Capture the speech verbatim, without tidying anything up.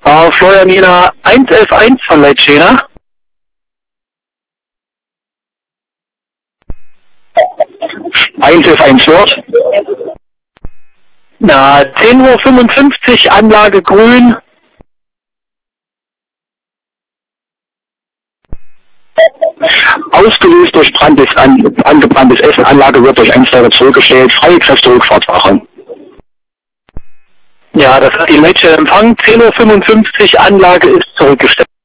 Äh, Florian Jena eins elf eins von Leitschena. eins elf eins Wort. Na, zehn Uhr fünfundfünfzig, Anlage grün. Ausgelöst durch Brand ist an, angebranntes Essen. Anlage wird durch Einsteiger zurückgestellt. Freie Kräfte Rückfahrtwache. Ja, das hat die Leitschena Empfang. zehn Uhr fünfundfünfzig, Anlage ist zurückgestellt.